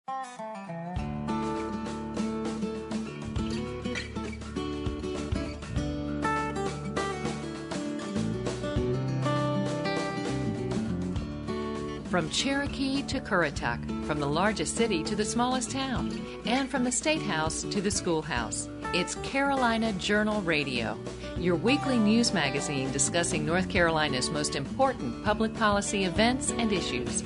From Cherokee to Currituck, from the largest city to the smallest town, and from the State House to the schoolhouse, it's Carolina Journal Radio, your weekly news magazine discussing North Carolina's most important public policy events and issues.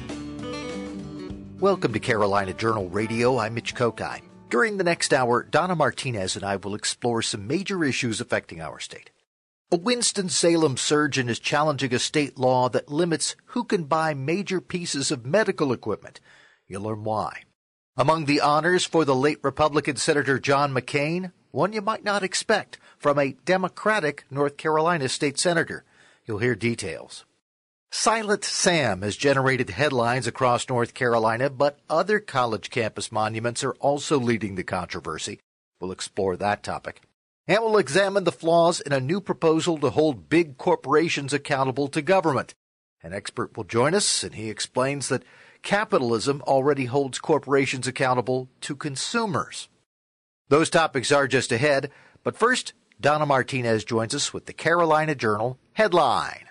Welcome to Carolina Journal Radio. I'm Mitch Kokai. During the next hour, Donna Martinez and I will explore some major issues affecting our state. A Winston-Salem surgeon is challenging a state law that limits who can buy major pieces of medical equipment. You'll learn why. Among the honors for the late Republican Senator John McCain, one you might not expect from a Democratic North Carolina state senator. You'll hear details. Silent Sam has generated headlines across North Carolina, but other college campus monuments are also leading the controversy. We'll explore that topic. And we'll examine the flaws in a new proposal to hold big corporations accountable to government. An expert will join us, and he explains that capitalism already holds corporations accountable to consumers. Those topics are just ahead, but first, Donna Martinez joins us with the Carolina Journal Headline.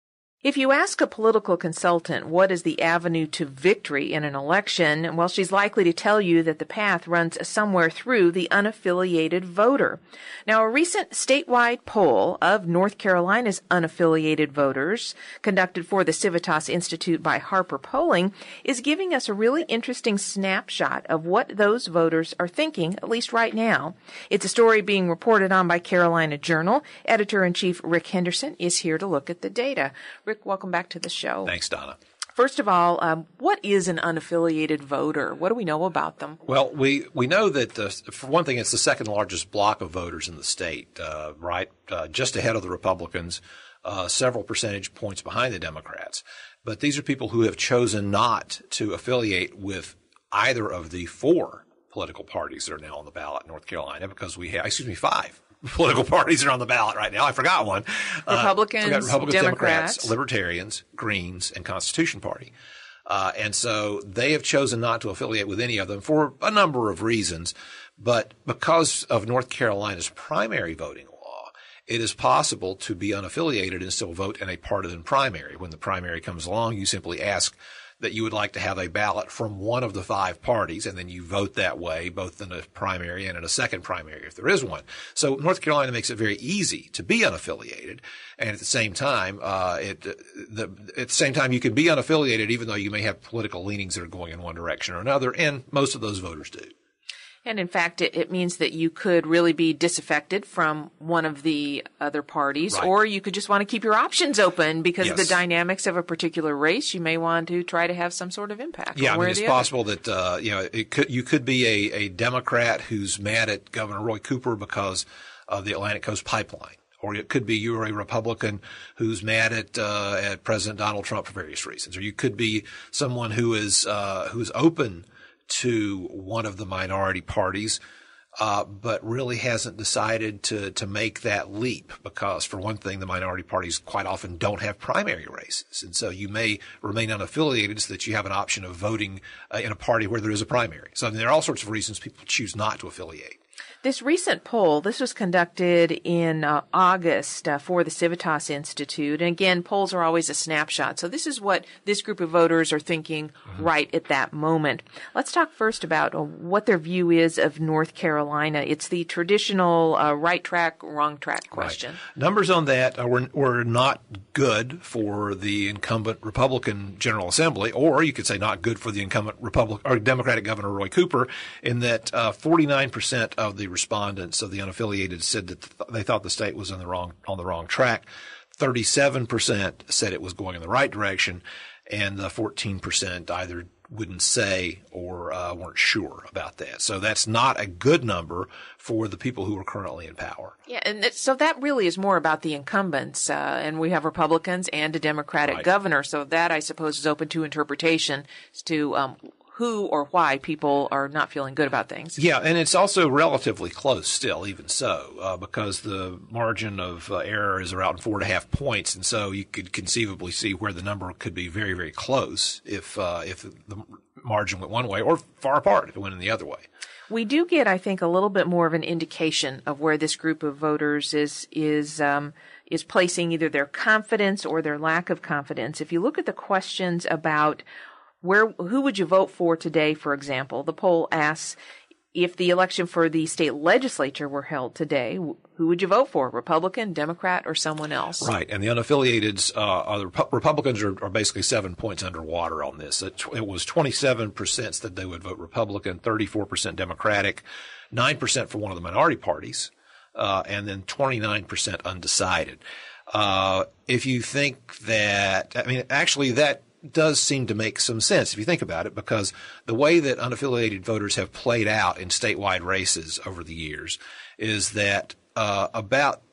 If you ask a political consultant what is the avenue to victory in an election, well, she's likely to tell you that the path runs somewhere through the unaffiliated voter. Now, a recent statewide poll of North Carolina's unaffiliated voters, conducted for the Civitas Institute by Harper Polling, is giving us a really interesting snapshot of what those voters are thinking, at least right now. It's a story being reported on by Carolina Journal. Editor-in-Chief Rick Henderson is here to look at the data. Rick, welcome back to the show. Thanks, Donna. First of all, what is an unaffiliated voter? What do we know about them? Well, we know that, for one thing, it's the second largest block of voters in the state, right? Just ahead of the Republicans, several percentage points behind the Democrats. But these are people who have chosen not to affiliate with either of the four political parties that are now on the ballot in North Carolina, because we have, five political parties are on the ballot right now. I forgot one. Republicans, Democrats, Libertarians, Greens, and Constitution Party. And so they have chosen not to affiliate with any of them for a number of reasons. But because of North Carolina's primary voting law, it is possible to be unaffiliated and still vote in a partisan primary. When the primary comes along, you simply ask that you would like to have a ballot from one of the five parties, and then you vote that way, both in a primary and in a second primary if there is one. So North Carolina makes it very easy to be unaffiliated, and at the same time, you can be unaffiliated even though you may have political leanings that are going in one direction or another, and most of those voters do. And in fact, it means that you could really be disaffected from one of the other parties, right, or you could just want to keep your options open because yes, of the dynamics of a particular race. You may want to try to have some sort of impact. Yeah, one way it's or the possible other. that you could be a Democrat who's mad at Governor Roy Cooper because of the Atlantic Coast Pipeline. Or it could be you're a Republican who's mad at President Donald Trump for various reasons. Or you could be someone who's open to one of the minority parties, but really hasn't decided to make that leap because, for one thing, the minority parties quite often don't have primary races. And so you may remain unaffiliated so that you have an option of voting in a party where there is a primary. So there are all sorts of reasons people choose not to affiliate. This recent poll, this was conducted in August for the Civitas Institute. And again, polls are always a snapshot. So this is what this group of voters are thinking right at that moment. Let's talk first about what their view is of North Carolina. It's the traditional right track, wrong track question. Right. Numbers on that were not good for the incumbent Republican General Assembly, or you could say not good for the incumbent Democratic Governor Roy Cooper, in that 49% of the respondents of the unaffiliated said that they thought the state was on the wrong track. 37% said it was going in the right direction, and 14% either wouldn't say or weren't sure about that. So that's not a good number for the people who are currently in power. Yeah, and so that really is more about the incumbents, and we have Republicans and a Democratic right, governor. So that, I suppose, is open to interpretation as to who or why people are not feeling good about things. Yeah, and it's also relatively close still, even so, because the margin of error is around 4.5 points, and so you could conceivably see where the number could be very, very close if the margin went one way, or far apart if it went in the other way. We do get, I think, a little bit more of an indication of where this group of voters is placing either their confidence or their lack of confidence. If you look at the questions about who would you vote for today, for example, the poll asks, if the election for the state legislature were held today, who would you vote for? Republican, Democrat, or someone else? Right. And the unaffiliateds, the Republicans are basically 7 points underwater on this. It was 27% that they would vote Republican, 34% Democratic, 9% for one of the minority parties, and then 29% undecided. If you think that, actually that does seem to make some sense if you think about it, because the way that unaffiliated voters have played out in statewide races over the years is that about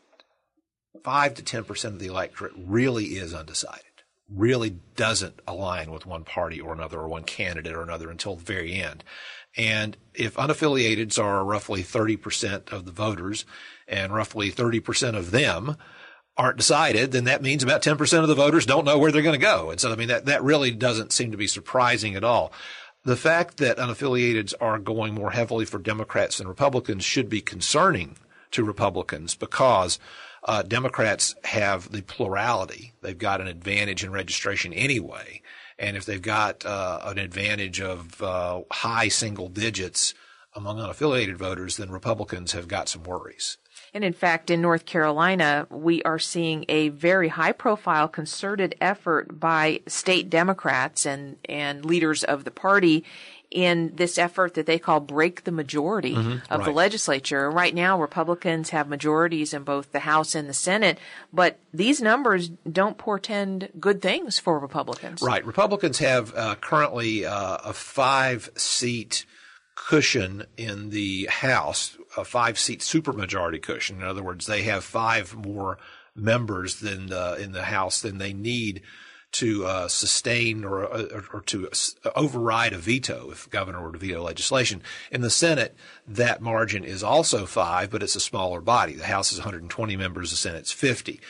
5 to 10% of the electorate really is undecided, really doesn't align with one party or another, or one candidate or another until the very end. And if unaffiliateds are roughly 30% of the voters and roughly 30% of them aren't decided, then that means about 10% of the voters don't know where they're going to go. And so, that really doesn't seem to be surprising at all. The fact that unaffiliateds are going more heavily for Democrats than Republicans should be concerning to Republicans, because Democrats have the plurality. They've got an advantage in registration anyway. And if they've got an advantage of high single digits among unaffiliated voters, then Republicans have got some worries. And in fact, in North Carolina, we are seeing a very high-profile concerted effort by state Democrats and leaders of the party in this effort that they call break the majority of the legislature. Right now, Republicans have majorities in both the House and the Senate, but these numbers don't portend good things for Republicans. Right. Republicans have currently a 5-seat cushion in the House, a 5-seat supermajority cushion. In other words, they have 5 more members in the House than they need to sustain or to override a veto if the governor were to veto legislation. In the Senate, that margin is also 5, but it's a smaller body. The House is 120 members, the Senate's 50.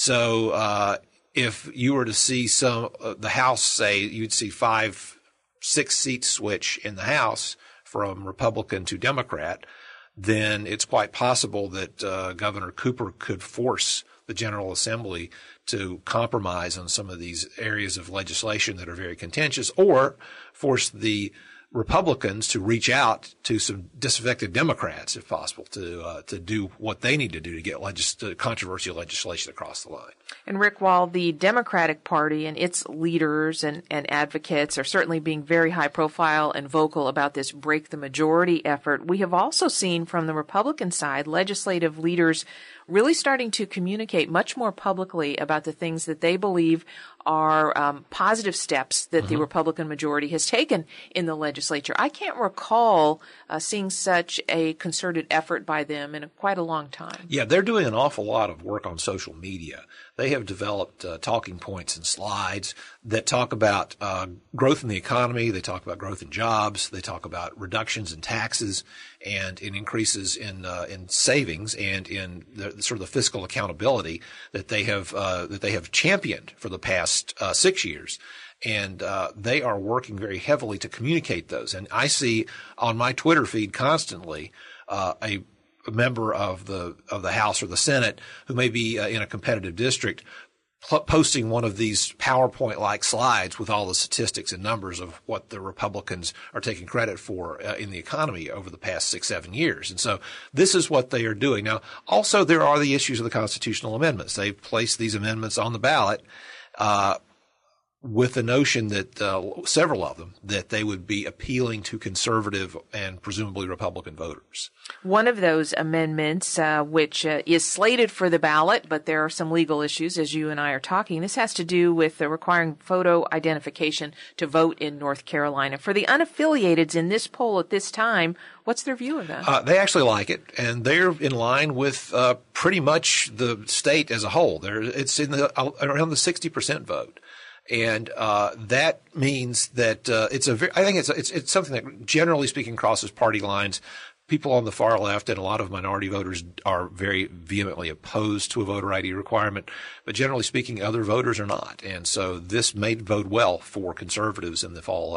So if you were to see the House, say, you'd see 5-6 seat switch in the House from Republican to Democrat, then it's quite possible that Governor Cooper could force the General Assembly to compromise on some of these areas of legislation that are very contentious, or force the Republicans to reach out to some disaffected Democrats, if possible, to do what they need to do to get controversial legislation across the line. And Rick, while the Democratic Party and its leaders and advocates are certainly being very high profile and vocal about this break the majority effort, we have also seen from the Republican side legislative leaders really starting to communicate much more publicly about the things that they believe are positive steps that the Republican majority has taken in the legislature. I can't recall seeing such a concerted effort by them in quite a long time. Yeah, they're doing an awful lot of work on social media. They have developed talking points and slides that talk about growth in the economy. They talk about growth in jobs. They talk about reductions in taxes and in increases in savings and in the sort of the fiscal accountability that they have championed for the past 6 years. And they are working very heavily to communicate those. And I see on my Twitter feed constantly a member of the House or the Senate who may be in a competitive district posting one of these PowerPoint-like slides with all the statistics and numbers of what the Republicans are taking credit for in the economy over the past 6-7 years. And so this is what they are doing. Now, also there are the issues of the constitutional amendments. They've placed these amendments on the ballot with the notion that several of them, that they would be appealing to conservative and presumably Republican voters. One of those amendments, which is slated for the ballot, but there are some legal issues as you and I are talking. This has to do with requiring photo identification to vote in North Carolina. For the unaffiliateds in this poll at this time, what's their view of that? They actually like it, and they're in line with pretty much the state as a whole. It's in around the 60% vote. And that means that I think it's something that, generally speaking, crosses party lines. People on the far left and a lot of minority voters are very vehemently opposed to a voter ID requirement, but generally speaking, other voters are not. And so this may vote well for conservatives in the fall election.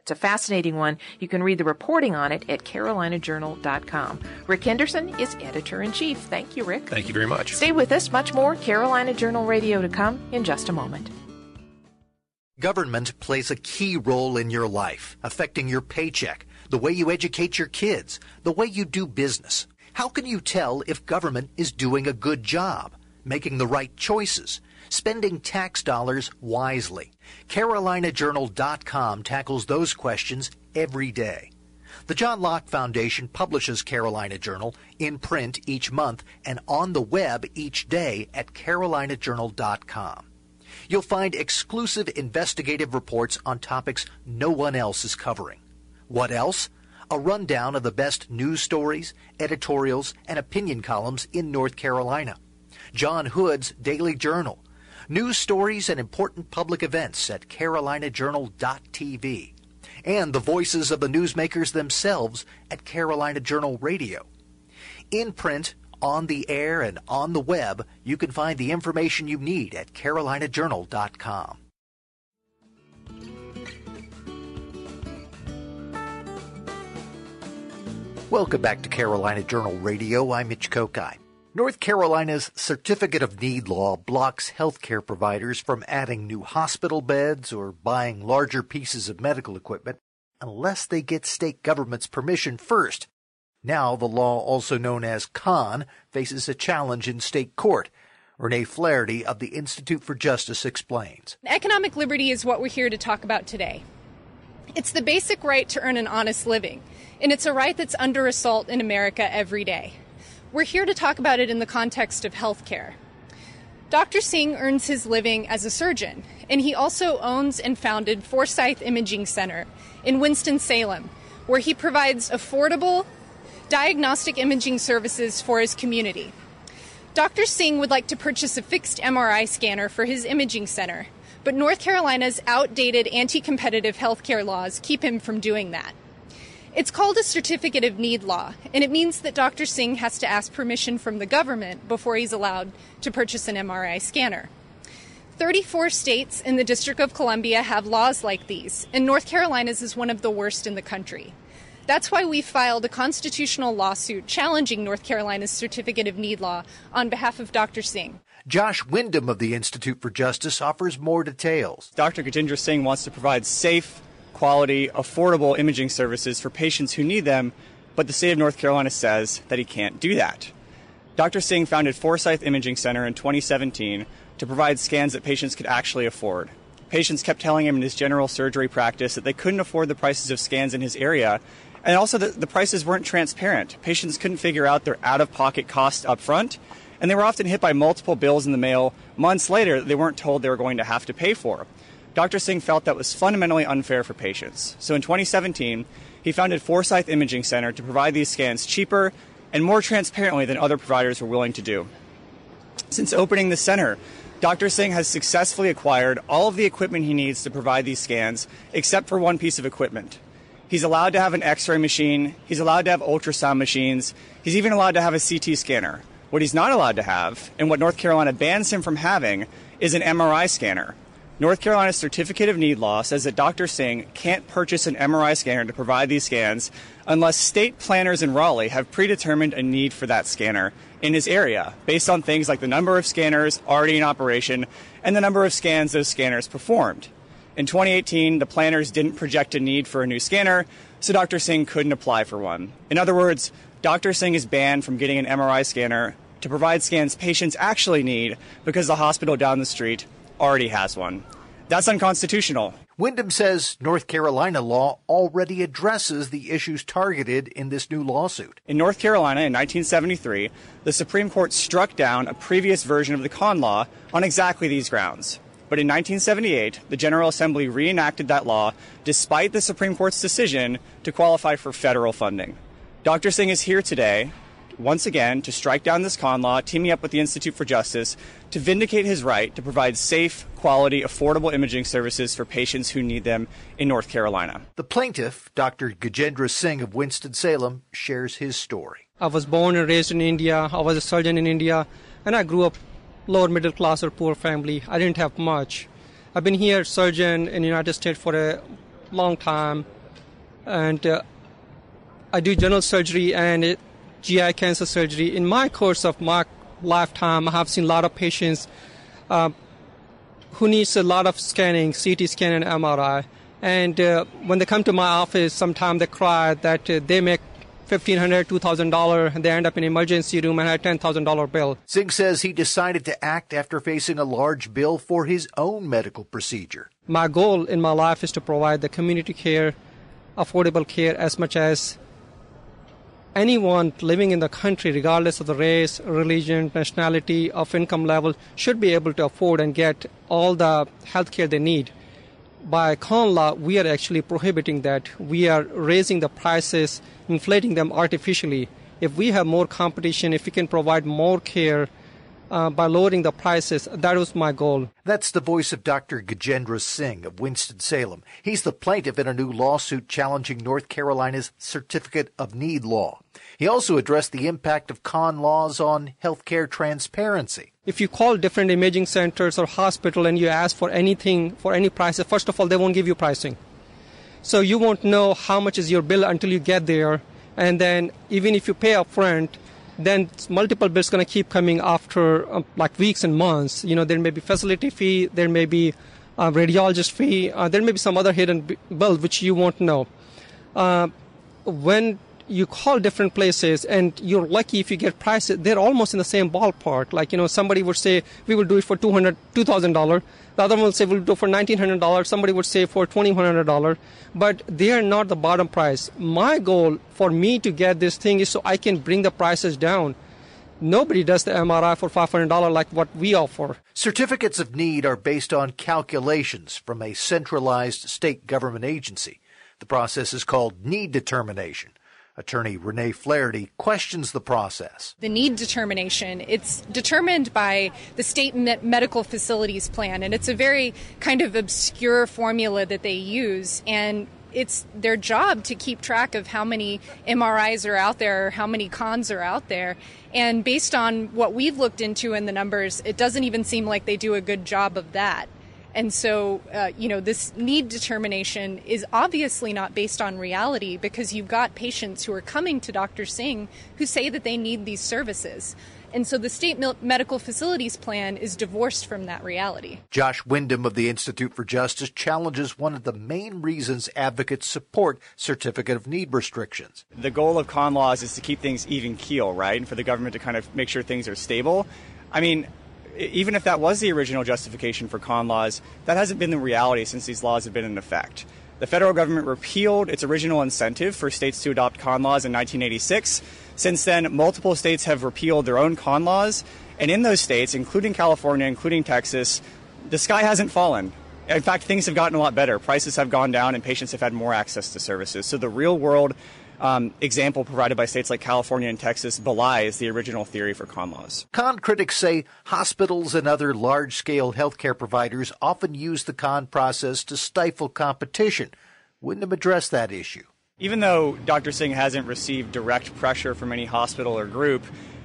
It's a fascinating one. You can read the reporting on it at carolinajournal.com. Rick Henderson is editor-in-chief. Thank you, Rick. Thank you very much. Stay with us. Much more Carolina Journal Radio to come in just a moment. Government plays a key role in your life, affecting your paycheck, the way you educate your kids, the way you do business. How can you tell if government is doing a good job, making the right choices, spending tax dollars wisely? CarolinaJournal.com tackles those questions every day. The John Locke Foundation publishes Carolina Journal in print each month and on the web each day at CarolinaJournal.com. You'll find exclusive investigative reports on topics no one else is covering. What else? A rundown of the best news stories, editorials, and opinion columns in North Carolina. John Hood's Daily Journal. News stories and important public events at carolinajournal.tv. And the voices of the newsmakers themselves at Carolina Journal Radio. In print, on the air, and on the web, you can find the information you need at carolinajournal.com. Welcome back to Carolina Journal Radio. I'm Mitch Kokai. North Carolina's Certificate of Need law blocks healthcare providers from adding new hospital beds or buying larger pieces of medical equipment unless they get state government's permission first. Now the law, also known as CON, faces a challenge in state court. Renee Flaherty of the Institute for Justice explains. Economic liberty is what we're here to talk about today. It's the basic right to earn an honest living, and it's a right that's under assault in America every day. We're here to talk about it in the context of healthcare. Dr. Singh earns his living as a surgeon, and he also owns and founded Forsyth Imaging Center in Winston-Salem, where he provides affordable diagnostic imaging services for his community. Dr. Singh would like to purchase a fixed MRI scanner for his imaging center, but North Carolina's outdated anti-competitive healthcare laws keep him from doing that. It's called a Certificate of Need law, and it means that Dr. Singh has to ask permission from the government before he's allowed to purchase an MRI scanner. 34 states in the District of Columbia have laws like these, and North Carolina's is one of the worst in the country. That's why we filed a constitutional lawsuit challenging North Carolina's Certificate of Need law on behalf of Dr. Singh. Josh Wyndham of the Institute for Justice offers more details. Dr. Gajendra Singh wants to provide safe, quality, affordable imaging services for patients who need them, but the state of North Carolina says that he can't do that. Dr. Singh founded Forsyth Imaging Center in 2017 to provide scans that patients could actually afford. Patients kept telling him in his general surgery practice that they couldn't afford the prices of scans in his area, and also that the prices weren't transparent. Patients couldn't figure out their out-of-pocket costs up front, and they were often hit by multiple bills in the mail months later that they weren't told they were going to have to pay for. Dr. Singh felt that was fundamentally unfair for patients. So in 2017, he founded Forsyth Imaging Center to provide these scans cheaper and more transparently than other providers were willing to do. Since opening the center, Dr. Singh has successfully acquired all of the equipment he needs to provide these scans, except for one piece of equipment. He's allowed to have an X-ray machine, he's allowed to have ultrasound machines, he's even allowed to have a CT scanner. What he's not allowed to have, and what North Carolina bans him from having, is an MRI scanner. North Carolina's Certificate of Need law says that Dr. Singh can't purchase an MRI scanner to provide these scans unless state planners in Raleigh have predetermined a need for that scanner in his area, based on things like the number of scanners already in operation and the number of scans those scanners performed. In 2018, the planners didn't project a need for a new scanner, so Dr. Singh couldn't apply for one. In other words, Dr. Singh is banned from getting an MRI scanner to provide scans patients actually need because the hospital down the street already has one. That's unconstitutional. Wyndham says North Carolina law already addresses the issues targeted in this new lawsuit. In North Carolina in 1973, the Supreme Court struck down a previous version of the Con law on exactly these grounds. But in 1978, the General Assembly reenacted that law despite the Supreme Court's decision to qualify for federal funding. Dr. Singh is here today, once again, to strike down this con law, teaming up with the Institute for Justice to vindicate his right to provide safe, quality, affordable imaging services for patients who need them in North Carolina. The plaintiff, Dr. Gajendra Singh of Winston-Salem, shares his story. I was born and raised in India. I was a surgeon in India, and I grew up lower middle class or poor family. I didn't have much. I've been here surgeon in the United States for long time, and I do general surgery and GI cancer surgery. In my course of my lifetime, I have seen a lot of patients who needs a lot of scanning, CT scan and MRI. And when they come to my office, sometimes they cry that they make $1,500, $2,000, and they end up in emergency room and had a $10,000 bill. Singh says he decided to act after facing a large bill for his own medical procedure. My goal in my life is to provide the community care, affordable care, as much as anyone living in the country, regardless of the race, religion, nationality, of income level, should be able to afford and get all the health care they need. By con law, we are actually prohibiting that. We are raising the prices, inflating them artificially. If we have more competition, if we can provide more care by lowering the prices, that was my goal. That's the voice of Dr. Gajendra Singh of Winston-Salem. He's the plaintiff in a new lawsuit challenging North Carolina's Certificate of Need law. He also addressed the impact of con laws on healthcare transparency. If you call different imaging centers or hospital and you ask for anything, for any prices, first of all, they won't give you pricing. So you won't know how much is your bill until you get there. And then even if you pay up front, then multiple bills going to keep coming after like weeks and months. You know, there may be facility fee, there may be a radiologist fee, there may be some other hidden bill which you won't know. When you call different places and you're lucky if you get prices, they're almost in the same ballpark. Like, you know, somebody would say, we will do it for $2,000. The other one will say, we'll do it for $1,900. Somebody would say for $2,100. But they are not the bottom price. My goal for me to get this thing is so I can bring the prices down. Nobody does the MRI for $500 like what we offer. Certificates of need are based on calculations from a centralized state government agency. The process is called need determination. Attorney Renee Flaherty questions the process. The need determination, it's determined by the state medical facilities plan, and it's a very kind of obscure formula that they use, and it's their job to keep track of how many MRIs are out there, or how many cons are out there. And based on what we've looked into in the numbers, it doesn't even seem like they do a good job of that. And so, this need determination is obviously not based on reality, because you've got patients who are coming to Dr. Singh who say that they need these services. And so the state medical facilities plan is divorced from that reality. Josh Wyndham of the Institute for Justice challenges one of the main reasons advocates support certificate of need restrictions. The goal of con laws is to keep things even keel, right? And for the government to kind of make sure things are stable. I mean, even if that was the original justification for con laws, that hasn't been the reality since these laws have been in effect. The federal government repealed its original incentive for states to adopt con laws in 1986. Since then, multiple states have repealed their own con laws. And in those states, including California, including Texas, the sky hasn't fallen. In fact, things have gotten a lot better. Prices have gone down and patients have had more access to services. So the real world example provided by states like California and Texas belies the original theory for con laws. Con critics say hospitals and other large-scale healthcare providers often use the con process to stifle competition. Wyndham address that issue. Even though Dr. Singh hasn't received direct pressure from any hospital or group,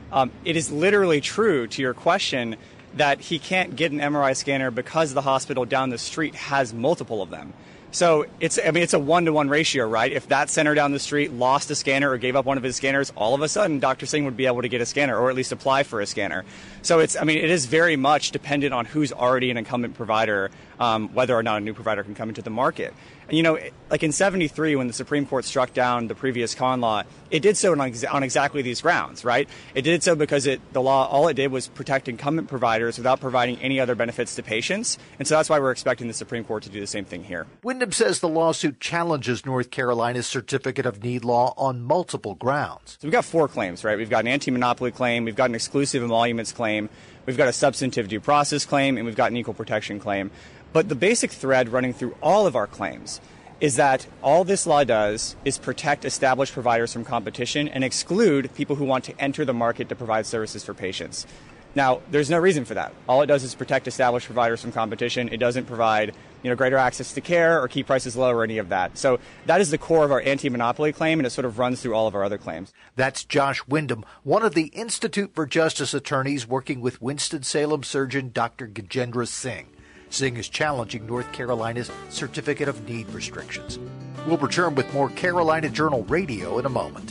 it is literally true to your question that he can't get an MRI scanner because the hospital down the street has multiple of them. So it's a one-to-one ratio, right? If that center down the street lost a scanner or gave up one of his scanners, all of a sudden Dr. Singh would be able to get a scanner or at least apply for a scanner. So it is very much dependent on who's already an incumbent provider, whether or not a new provider can come into the market. And, like in 73, when the Supreme Court struck down the previous con law, it did so on exactly these grounds, right? It did so because the law, all it did was protect incumbent providers without providing any other benefits to patients. And so that's why we're expecting the Supreme Court to do the same thing here. Wyndham says the lawsuit challenges North Carolina's Certificate of Need law on multiple grounds. So we've got 4 claims, right? We've got an anti-monopoly claim, we've got an exclusive emoluments claim, we've got a substantive due process claim, and we've got an equal protection claim. But the basic thread running through all of our claims is that all this law does is protect established providers from competition and exclude people who want to enter the market to provide services for patients. Now, there's no reason for that. All it does is protect established providers from competition. It doesn't provide, greater access to care or keep prices low or any of that. So that is the core of our anti-monopoly claim, and it sort of runs through all of our other claims. That's Josh Wyndham, one of the Institute for Justice attorneys working with Winston-Salem surgeon Dr. Gajendra Singh. Singh is challenging North Carolina's Certificate of Need restrictions. We'll return with more Carolina Journal Radio in a moment.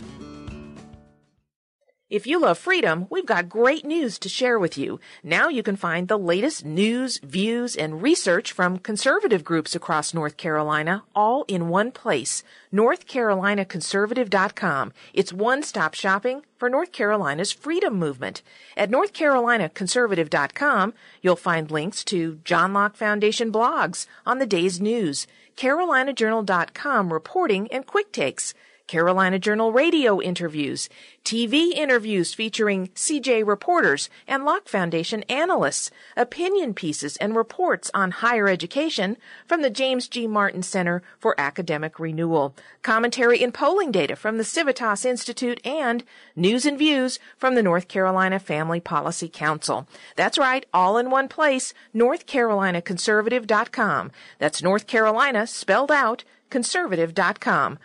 If you love freedom, we've got great news to share with you. Now you can find the latest news, views, and research from conservative groups across North Carolina all in one place, NorthCarolinaConservative.com. It's one-stop shopping for North Carolina's freedom movement. At NorthCarolinaConservative.com, you'll find links to John Locke Foundation blogs on the day's news, CarolinaJournal.com reporting and quick takes, Carolina Journal radio interviews, TV interviews featuring CJ reporters and Locke Foundation analysts, opinion pieces and reports on higher education from the James G. Martin Center for Academic Renewal, commentary and polling data from the Civitas Institute, and news and views from the North Carolina Family Policy Council. That's right, all in one place, NorthCarolinaConservative.com. That's North Carolina spelled out, conservative.com.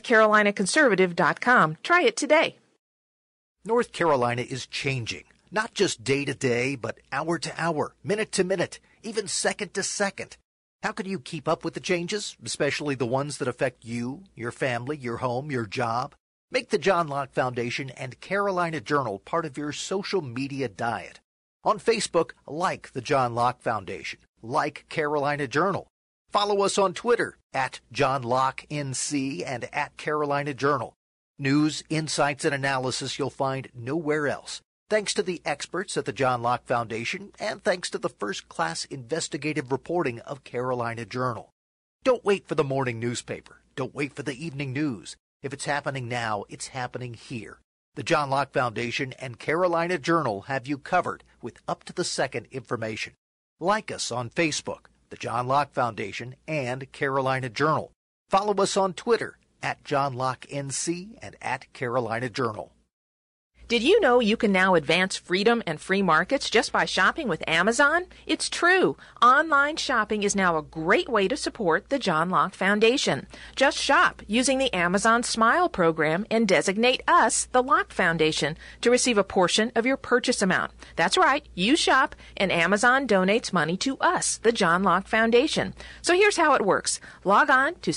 NorthCarolinaConservative.com. Try it today. North Carolina is changing, not just day to day, but hour to hour, minute to minute, even second to second. How can you keep up with the changes, especially the ones that affect you, your family, your home, your job? Make the John Locke Foundation and Carolina Journal part of your social media diet. On Facebook, like the John Locke Foundation, like Carolina Journal. Follow us on Twitter at John Locke NC and at Carolina Journal. News, insights, and analysis you'll find nowhere else. Thanks to the experts at the John Locke Foundation and thanks to the first-class investigative reporting of Carolina Journal. Don't wait for the morning newspaper. Don't wait for the evening news. If it's happening now, it's happening here. The John Locke Foundation and Carolina Journal have you covered with up-to-the-second information. Like us on Facebook, the John Locke Foundation and Carolina Journal. Follow us on Twitter at John Locke NC and at Carolina Journal. Did you know you can now advance freedom and free markets just by shopping with Amazon? It's true. Online shopping is now a great way to support the John Locke Foundation. Just shop using the Amazon Smile program and designate us, the Locke Foundation, to receive a portion of your purchase amount. That's right. You shop and Amazon donates money to us, the John Locke Foundation. So here's how it works. Log on to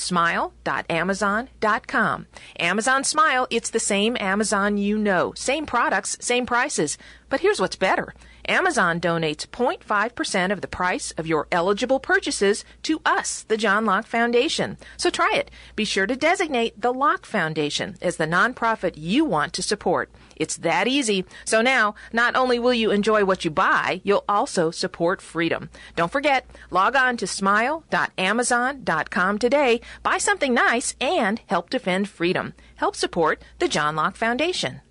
smile.amazon.com. Amazon Smile, it's the same Amazon you know. Same products, same prices. But here's what's better. Amazon donates 0.5% of the price of your eligible purchases to us, the John Locke Foundation. So try it. Be sure to designate the Locke Foundation as the nonprofit you want to support. It's that easy. So now, not only will you enjoy what you buy, you'll also support freedom. Don't forget, log on to smile.amazon.com today, buy something nice, and help defend freedom. Help support the John Locke Foundation.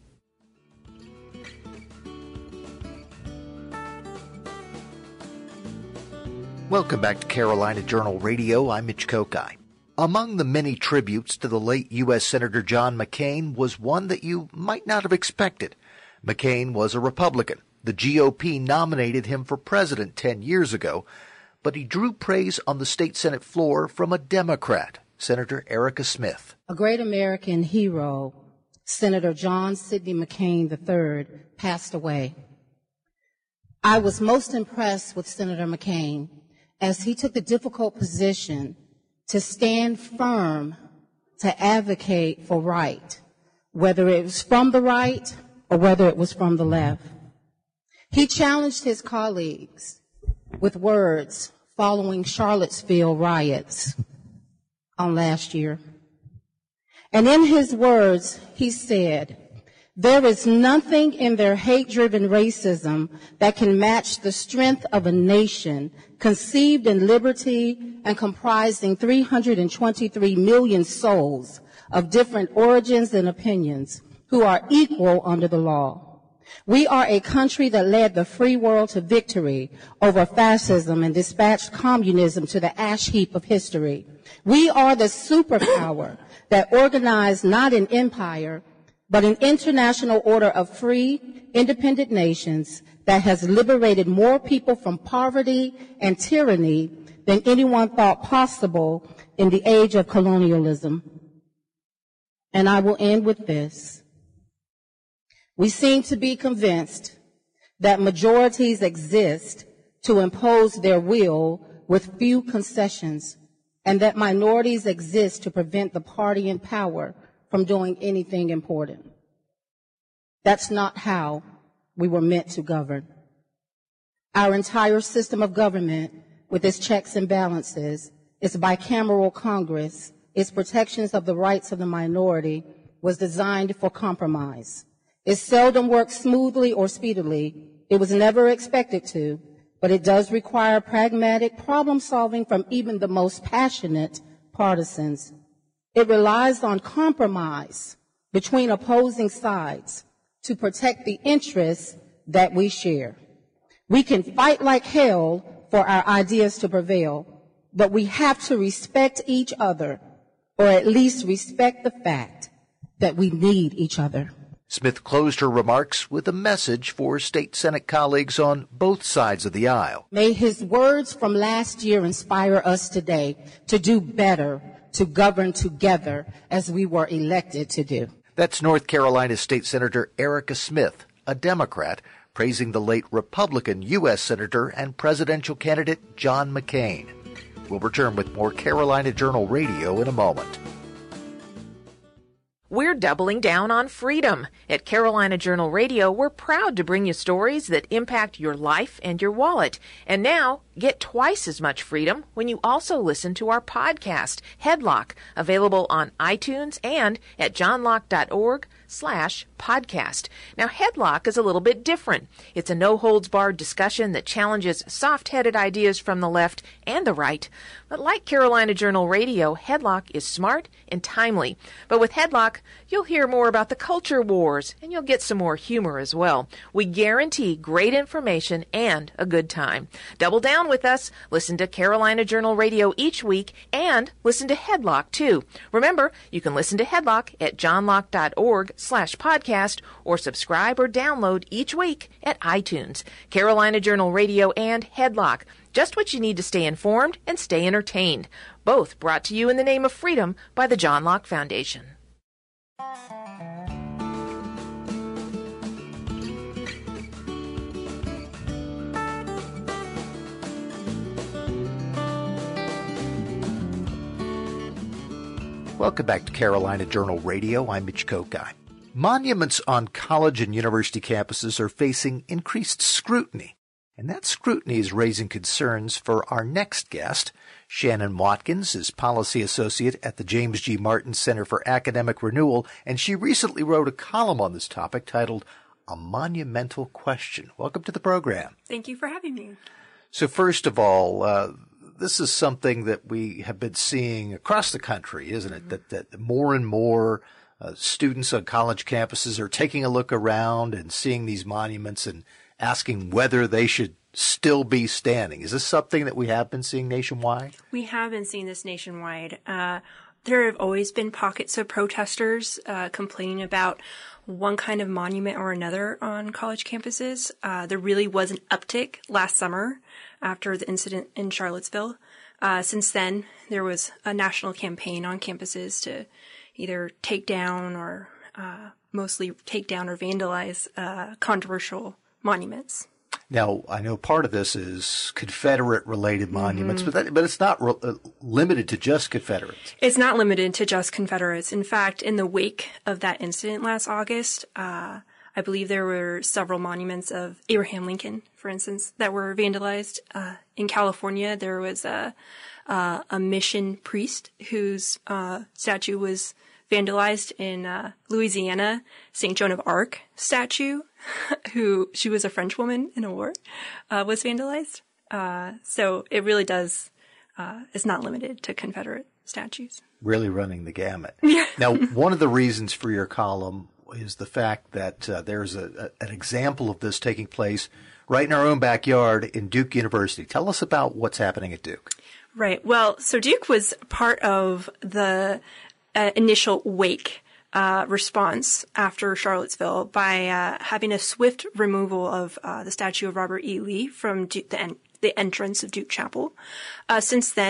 Welcome back to Carolina Journal Radio. I'm Mitch Kokai. Among the many tributes to the late U.S. Senator John McCain was one that you might not have expected. McCain was a Republican. The GOP nominated him for president 10 years ago, but he drew praise on the state Senate floor from a Democrat, Senator Erica Smith. A great American hero, Senator John Sidney McCain III, passed away. I was most impressed with Senator McCain as he took the difficult position to stand firm to advocate for right, whether it was from the right or whether it was from the left. He challenged his colleagues with words following Charlottesville riots on last year. And in his words, he said, "There is nothing in their hate-driven racism that can match the strength of a nation conceived in liberty and comprising 323 million souls of different origins and opinions who are equal under the law. We are a country that led the free world to victory over fascism and dispatched communism to the ash heap of history. We are the superpower that organized not an empire, but an international order of free, independent nations that has liberated more people from poverty and tyranny than anyone thought possible in the age of colonialism." And I will end with this. We seem to be convinced that majorities exist to impose their will with few concessions, and that minorities exist to prevent the party in power from doing anything important. That's not how we were meant to govern. Our entire system of government, with its checks and balances, its bicameral Congress, its protections of the rights of the minority, was designed for compromise. It seldom works smoothly or speedily. It was never expected to, but it does require pragmatic problem solving from even the most passionate partisans. It relies on compromise between opposing sides to protect the interests that we share. We can fight like hell for our ideas to prevail, but we have to respect each other, or at least respect the fact that we need each other. Smith closed her remarks with a message for state Senate colleagues on both sides of the aisle. May his words from last year inspire us today to do better, to govern together as we were elected to do. That's North Carolina State Senator Erica Smith, a Democrat, praising the late Republican U.S. Senator and presidential candidate John McCain. We'll return with more Carolina Journal Radio in a moment. We're doubling down on freedom. At Carolina Journal Radio, we're proud to bring you stories that impact your life and your wallet. And now, get twice as much freedom when you also listen to our podcast, Headlock, available on iTunes and at johnlocke.org/podcast. Now, Headlock is a little bit different. It's a no-holds-barred discussion that challenges soft-headed ideas from the left and the right. But like Carolina Journal Radio, Headlock is smart and timely. But with Headlock, you'll hear more about the culture wars, and you'll get some more humor as well. We guarantee great information and a good time. Double down with us. Listen to Carolina Journal Radio each week, and listen to Headlock, too. Remember, you can listen to Headlock at johnlocke.org/podcast, or subscribe or download each week at iTunes. Carolina Journal Radio and Headlock. Just what you need to stay informed and stay entertained. Both brought to you in the name of freedom by the John Locke Foundation. Welcome back to Carolina Journal Radio. I'm Mitch Kokai. Monuments on college and university campuses are facing increased scrutiny. And that scrutiny is raising concerns for our next guest. Shannon Watkins is Policy Associate at the James G. Martin Center for Academic Renewal, and she recently wrote a column on this topic titled A Monumental Question. Welcome to the program. Thank you for having me. So first of all, this is something that we have been seeing across the country, isn't it? That more and more students on college campuses are taking a look around and seeing these monuments and asking whether they should still be standing. Is this something that we have been seeing nationwide? We have been seeing this nationwide. There have always been pockets of protesters complaining about one kind of monument or another on college campuses. There really was an uptick last summer after the incident in Charlottesville. Since then, there was a national campaign on campuses to either take down or mostly take down or vandalize controversial monuments. Now, I know part of this is Confederate-related monuments, but it's not limited to just Confederates. It's not limited to just Confederates. In fact, in the wake of that incident last August, I believe there were several monuments of Abraham Lincoln, for instance, that were vandalized. In California, there was a mission priest whose statue was vandalized. In Louisiana, St. Joan of Arc statue, she was a French woman in a war, was vandalized. So it really does, it's not limited to Confederate statues. Really running the gamut. Now, one of the reasons for your column is the fact that there's an example of this taking place right in our own backyard in Duke University. Tell us about what's happening at Duke. Right. Well, so Duke was part of the initial wake response after Charlottesville by having a swift removal of the statue of Robert E. Lee from the entrance of Duke Chapel. Since then,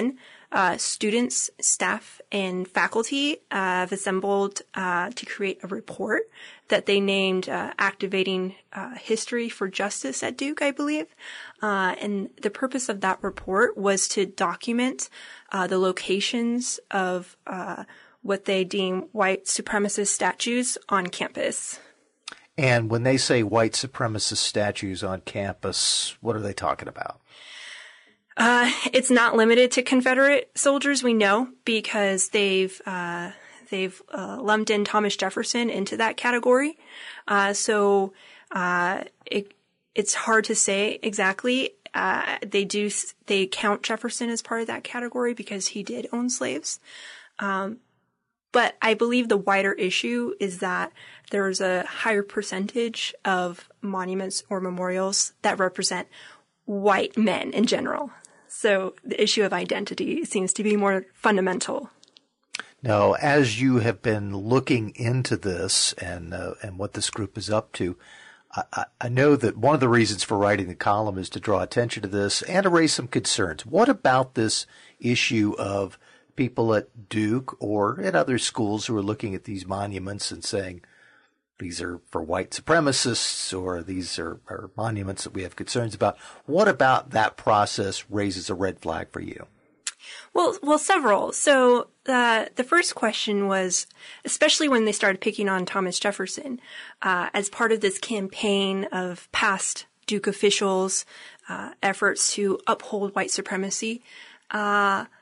students, staff, and faculty have assembled to create a report that they named Activating History for Justice at Duke, I believe. And the purpose of that report was to document the locations of what they deem white supremacist statues on campus. And when they say white supremacist statues on campus, what are they talking about? It's not limited to Confederate soldiers, we know, because they've lumped in Thomas Jefferson into that category. So it's hard to say exactly. They count Jefferson as part of that category because he did own slaves. But I believe the wider issue is that there's a higher percentage of monuments or memorials that represent white men in general. So the issue of identity seems to be more fundamental. Now, as you have been looking into this and what this group is up to, I know that one of the reasons for writing the column is to draw attention to this and to raise some concerns. What about this issue of people at Duke or at other schools who are looking at these monuments and saying, these are for white supremacists, or these are monuments that we have concerns about? What about that process raises a red flag for you? Well, several. So the first question was, especially when they started picking on Thomas Jefferson, as part of this campaign of past Duke officials' efforts to uphold white supremacy, that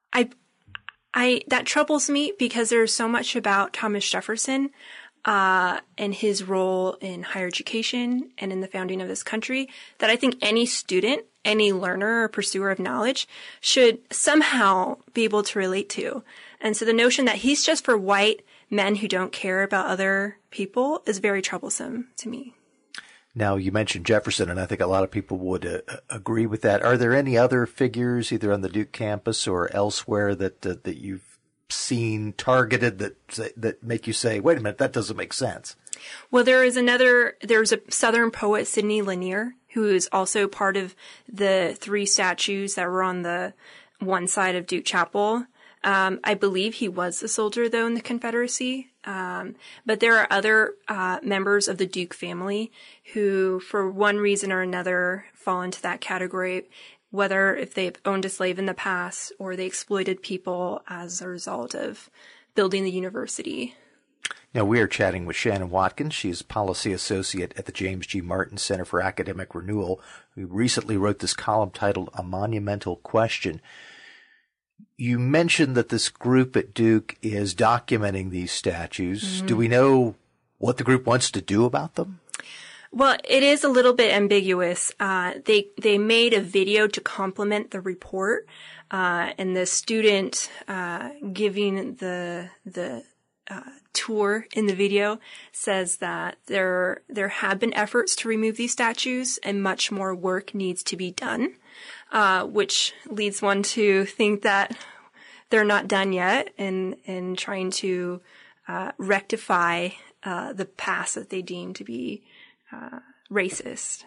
troubles me because there's so much about Thomas Jefferson and his role in higher education and in the founding of this country that I think any student, any learner or pursuer of knowledge should somehow be able to relate to. And so the notion that he's just for white men who don't care about other people is very troublesome to me. Now, you mentioned Jefferson, and I think a lot of people would agree with that. Are there any other figures, either on the Duke campus or elsewhere, that you've seen targeted that make you say, wait a minute, that doesn't make sense? Well, there's a Southern poet, Sidney Lanier, who is also part of the 3 statues that were on the one side of Duke Chapel. I believe he was a soldier, though, in the Confederacy. But there are other members of the Duke family who, for one reason or another, fall into that category, whether if they've owned a slave in the past or they exploited people as a result of building the university. Now, we are chatting with Shannon Watkins. She is Policy Associate at the James G. Martin Center for Academic Renewal, who recently wrote this column titled A Monumental Question. You mentioned that this group at Duke is documenting these statues. Mm-hmm. Do we know what the group wants to do about them? Well, it is a little bit ambiguous. They made a video to complement the report, and the student giving the tour in the video says that there have been efforts to remove these statues and much more work needs to be done, which leads one to think that they're not done yet in trying to rectify the past that they deem to be racist.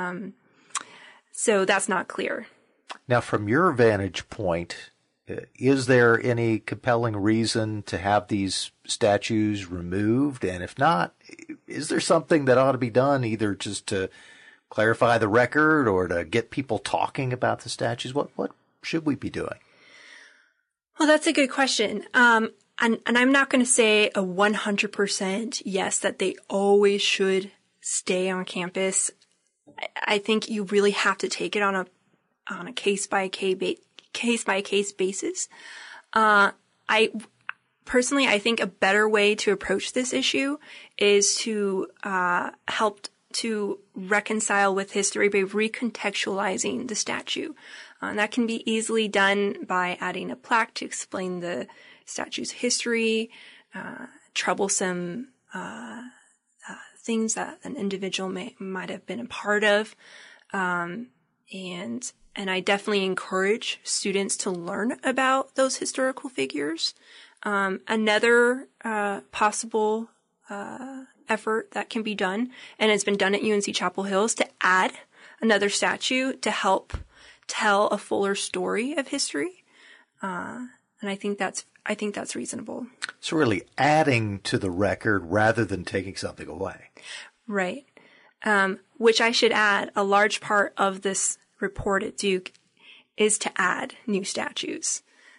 So that's not clear. Now, from your vantage point, is there any compelling reason to have these statues removed? And if not, is there something that ought to be done, either just to clarify the record or to get people talking about the statues? What should we be doing? Well, that's a good question. And I'm not going to say a 100% yes that they always should stay on campus. I think you really have to take it on a case by case basis. I think a better way to approach this issue is to help to reconcile with history by recontextualizing the statue. And that can be easily done by adding a plaque to explain the statue's history, troublesome things that an individual might have been a part of, and I definitely encourage students to learn about those historical figures. Another possible effort that can be done, and it's been done at UNC Chapel Hill, is to add another statue to help tell a fuller story of history. And I think that's reasonable. So really adding to the record rather than taking something away. Right. Which I should add, a large part of this report at Duke is to add new statutes.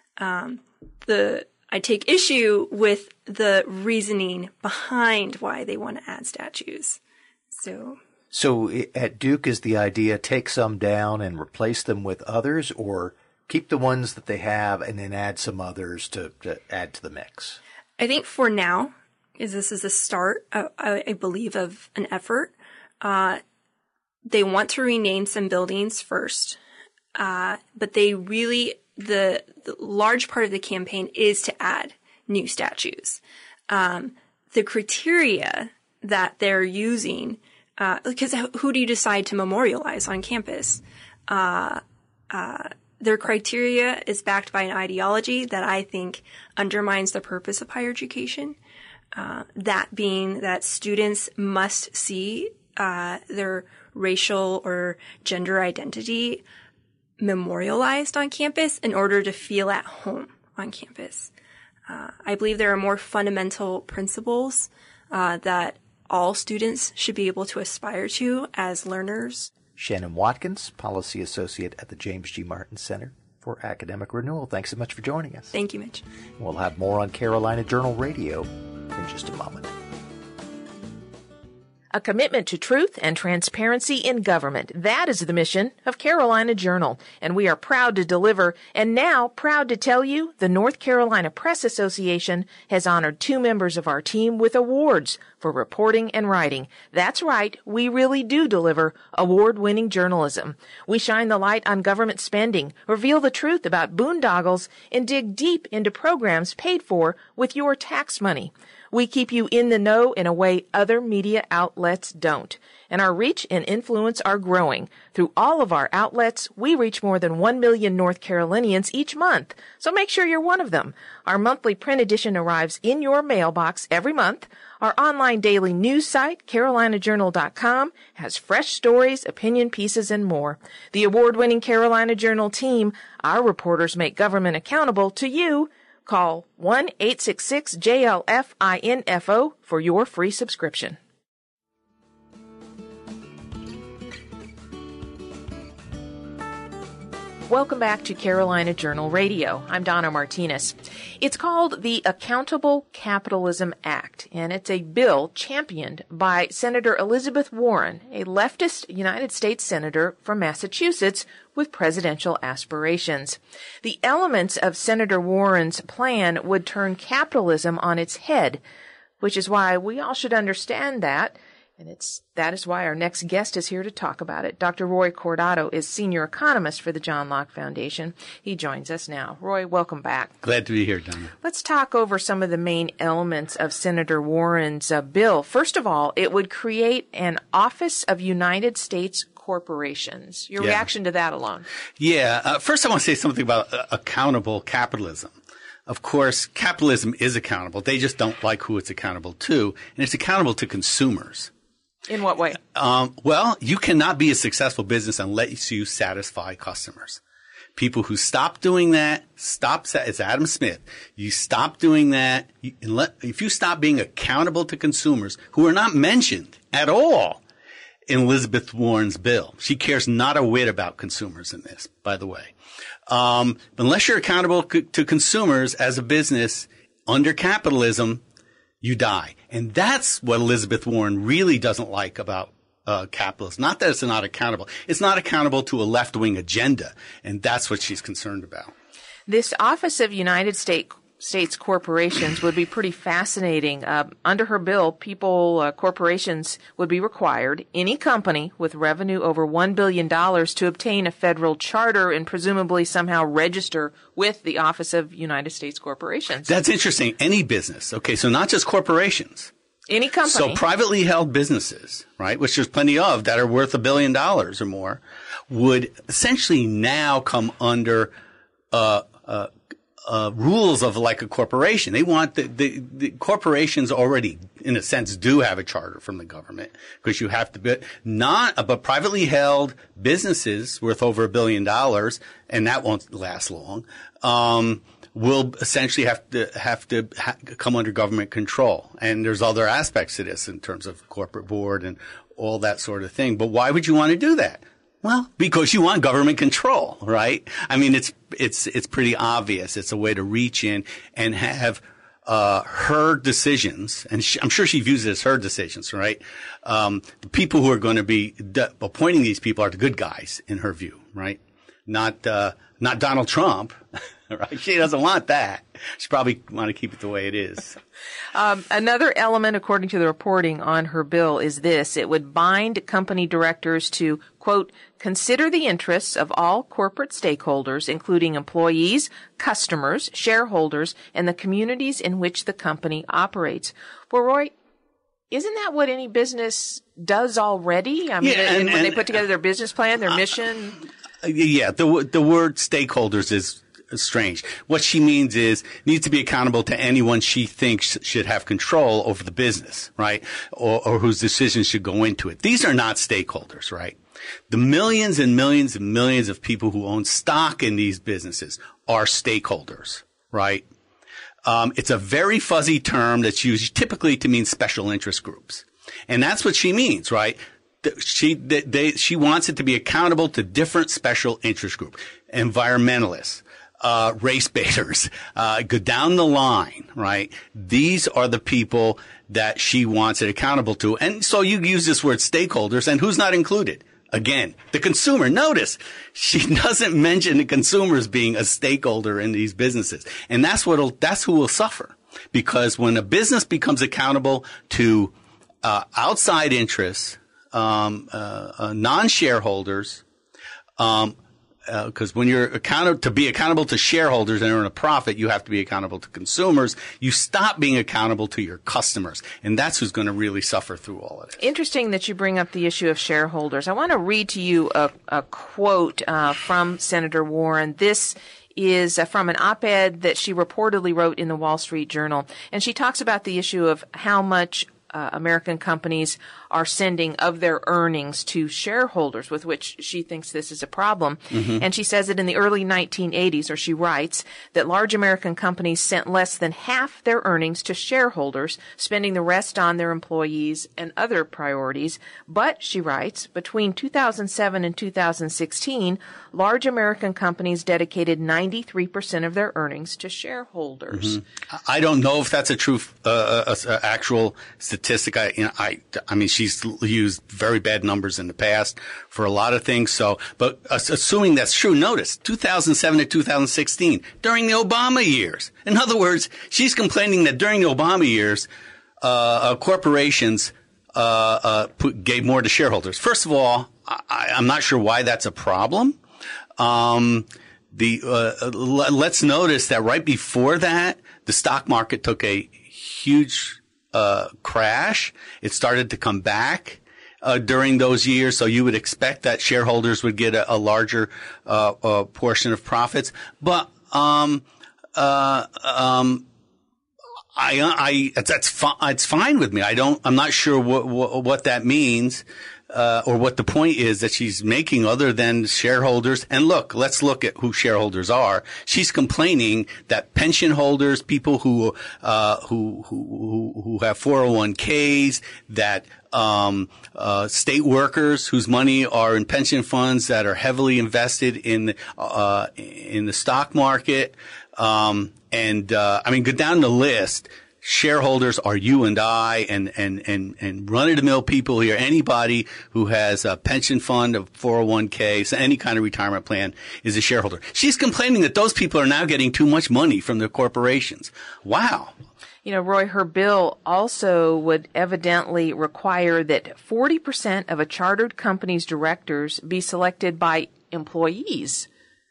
I take issue with the reasoning behind why they want to add statutes. So at Duke, is the idea take some down and replace them with others, or keep the ones that they have and then add some others to add to the mix? I think for now, this is a start, I believe, of an effort. They want to rename some buildings first, but they really, the large part of the campaign is to add new statues. The criteria that they're using, because who do you decide to memorialize on campus? Their criteria is backed by an ideology that I think undermines the purpose of higher education. That being that students must see their racial or gender identity memorialized on campus in order to feel at home on campus. I believe there are more fundamental principles that all students should be able to aspire to as learners. Shannon Watkins, Policy Associate at the James G. Martin Center for Academic Renewal. Thanks so much for joining us. Thank you, Mitch. We'll have more on Carolina Journal Radio in just a moment. A commitment to truth and transparency in government. That is the mission of Carolina Journal, and we are proud to deliver, and now proud to tell you the North Carolina Press Association has honored 2 members of our team with awards for reporting and writing. That's right, we really do deliver award-winning journalism. We shine the light on government spending, reveal the truth about boondoggles, and dig deep into programs paid for with your tax money. We keep you in the know in a way other media outlets don't. And our reach and influence are growing. Through all of our outlets, we reach more than 1 million North Carolinians each month. So make sure you're one of them. Our monthly print edition arrives in your mailbox every month. Our online daily news site, carolinajournal.com, has fresh stories, opinion pieces, and more. The award-winning Carolina Journal team, our reporters make government accountable to you. Call 1-866-JLF-INFO for your free subscription. Welcome back to Carolina Journal Radio. I'm Donna Martinez. It's called the Accountable Capitalism Act, and it's a bill championed by Senator Elizabeth Warren, a leftist United States senator from Massachusetts with presidential aspirations. The elements of Senator Warren's plan would turn capitalism on its head, which is why we all should understand that. And that is why our next guest is here to talk about it. Dr. Roy Cordato is senior economist for the John Locke Foundation. He joins us now. Roy, welcome back. Glad to be here, Donna. Let's talk over some of the main elements of Senator Warren's bill. First of all, it would create an Office of United States Corporations. Your reaction to that alone? Yeah. First, I want to say something about accountable capitalism. Of course, capitalism is accountable. They just don't like who it's accountable to, and it's accountable to consumers. In what way? Well, you cannot be a successful business unless you satisfy customers. People who stop doing that, it's Adam Smith. You stop doing that. If you stop being accountable to consumers who are not mentioned at all in Elizabeth Warren's bill. She cares not a whit about consumers in this, by the way. Unless you're accountable to consumers as a business under capitalism, you die. And that's what Elizabeth Warren really doesn't like about capitalism. Not that it's not accountable. It's not accountable to a left-wing agenda, and that's what she's concerned about. This Office of United States Corporations would be pretty fascinating. Under her bill, corporations would be required, any company with revenue over $1 billion to obtain a federal charter and presumably somehow register with the Office of United States Corporations. That's interesting. Any business. Okay, so not just corporations. Any company. So privately held businesses, right, which there's plenty of that are worth $1 billion or more, would essentially now come under rules of like a corporation. They want the corporations already, in a sense, do have a charter from the government because you have to be but privately held businesses worth over $1 billion, and that won't last long. Will essentially have to come under government control. And there's other aspects to this in terms of corporate board and all that sort of thing. But why would you want to do that? Well, because you want government control, right? I mean, it's pretty obvious. It's a way to reach in and have her decisions, and I'm sure she views it as her decisions, right? The people who are going to be appointing these people are the good guys in her view, right? Not Donald Trump, right? She doesn't want that. She probably want to keep it the way it is. Another element, according to the reporting on her bill, is this. It would bind company directors to, quote, consider the interests of all corporate stakeholders, including employees, customers, shareholders, and the communities in which the company operates. Well, Roy, isn't that what any business does already? I mean, when they put together their business plan, their mission? Yeah, the word stakeholders is strange. What she means is needs to be accountable to anyone she thinks should have control over the business, right? Or whose decisions should go into it. These are not stakeholders, right? The millions and millions and millions of people who own stock in these businesses are stakeholders, right? It's a very fuzzy term that's used typically to mean special interest groups. And that's what she means, right? She wants it to be accountable to different special interest groups, environmentalists, race baiters, go down the line, right? These are the people that she wants it accountable to. And so you use this word stakeholders, and who's not included? Again, the consumer. Notice she doesn't mention the consumers being a stakeholder in these businesses. And that's who will suffer. Because when a business becomes accountable to outside interests, non-shareholders, because when you're to be accountable to shareholders and earn a profit, you have to be accountable to consumers. You stop being accountable to your customers, and that's who's going to really suffer through all of this. Interesting that you bring up the issue of shareholders. I want to read to you a quote from Senator Warren. This is from an op-ed that she reportedly wrote in the Wall Street Journal, and she talks about the issue of how much American companies are sending of their earnings to shareholders, with which she thinks this is a problem. Mm-hmm. And she says that in the early 1980s, or she writes, that large American companies sent less than half their earnings to shareholders, spending the rest on their employees and other priorities. But, she writes, between 2007 and 2016, large American companies dedicated 93% of their earnings to shareholders. Mm-hmm. I don't know if that's a true actual statistic. I mean, she's used very bad numbers in the past for a lot of things. So, but assuming that's true, notice 2007 to 2016 during the Obama years. In other words, she's complaining that during the Obama years, corporations gave more to shareholders. First of all, I'm not sure why that's a problem. Let's notice that right before that, the stock market took a huge crash. It started to come back during those years, so you would expect that shareholders would get a larger portion of profits. But it's fine with me. I'm not sure what that means. Or what the point is that she's making other than shareholders. And look, let's look at who shareholders are. She's complaining that pension holders, people who have 401ks, that state workers whose money are in pension funds that are heavily invested in the stock market. I mean, go down the list. Shareholders are you and I and run-of-the-mill people here. Anybody who has a pension fund, a 401k, so any kind of retirement plan is a shareholder. She's complaining that those people are now getting too much money from the corporations. Wow. You know, Roy, her bill also would evidently require that 40% of a chartered company's directors be selected by employees.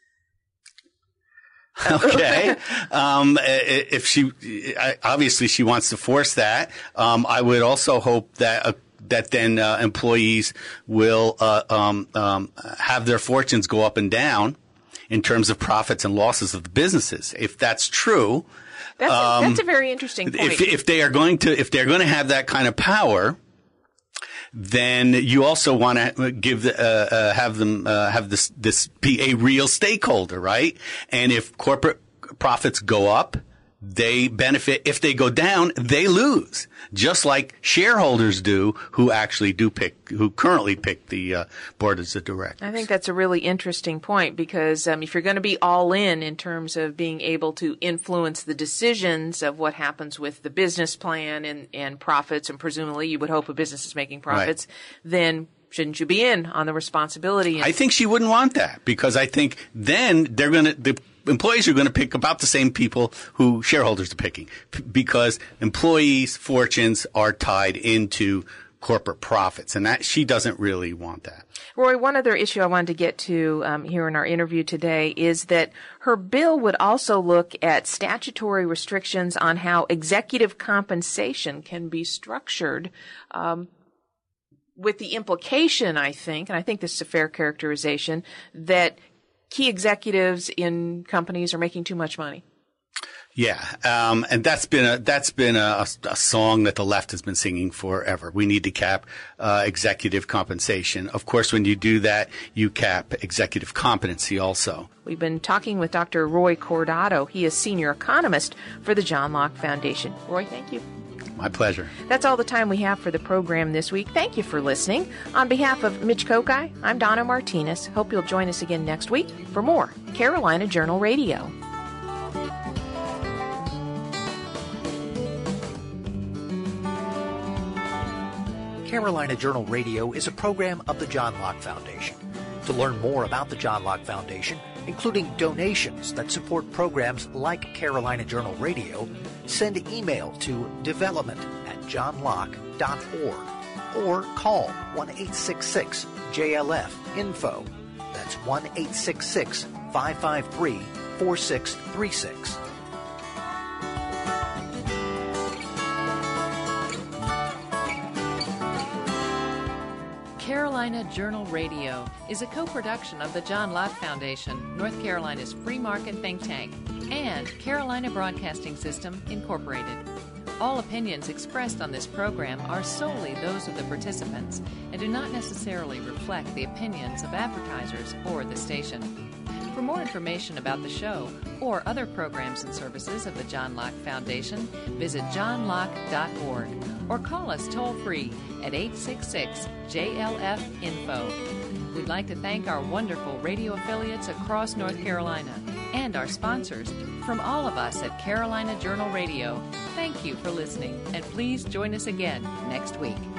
Okay. If obviously she wants to force that. I would also hope that then employees will have their fortunes go up and down in terms of profits and losses of the businesses. If that's true, that's a very interesting point. If they're going to have that kind of power, then you also want to have this be a real stakeholder, right? And if corporate profits go up, they benefit. If they go down, they lose. Just like shareholders do, who currently pick the boards of directors. I think that's a really interesting point, because if you're going to be all in terms of being able to influence the decisions of what happens with the business plan and profits, and presumably you would hope a business is making profits, right, then shouldn't you be in on the responsibility? I think she wouldn't want that, because I think then the employees are going to pick about the same people who shareholders are picking, because employees' fortunes are tied into corporate profits, and that she doesn't really want that. Roy, one other issue I wanted to get to here in our interview today is that her bill would also look at statutory restrictions on how executive compensation can be structured, with the implication, I think, and I think this is a fair characterization, that key executives in companies are making too much money. Yeah, and that's been a song that the left has been singing forever. We need to cap executive compensation. Of course, when you do that, you cap executive competency also. We've been talking with Dr. Roy Cordato. He is senior economist for the John Locke Foundation. Roy, thank you. My pleasure. That's all the time we have for the program this week. Thank you for listening. On behalf of Mitch Kokai, I'm Donna Martinez. Hope you'll join us again next week for more Carolina Journal Radio. Carolina Journal Radio is a program of the John Locke Foundation. To learn more about the John Locke Foundation, including donations that support programs like Carolina Journal Radio, send email to development@johnlocke.org or call 1-866-JLF-INFO. That's 1-866-553-4636. Carolina Journal Radio is a co-production of the John Locke Foundation, North Carolina's free market think tank, and Carolina Broadcasting System, Incorporated. All opinions expressed on this program are solely those of the participants and do not necessarily reflect the opinions of advertisers or the station. For more information about the show or other programs and services of the John Locke Foundation, visit johnlocke.org or call us toll-free at 866-JLF-INFO. We'd like to thank our wonderful radio affiliates across North Carolina and our sponsors. From all of us at Carolina Journal Radio, thank you for listening, and please join us again next week.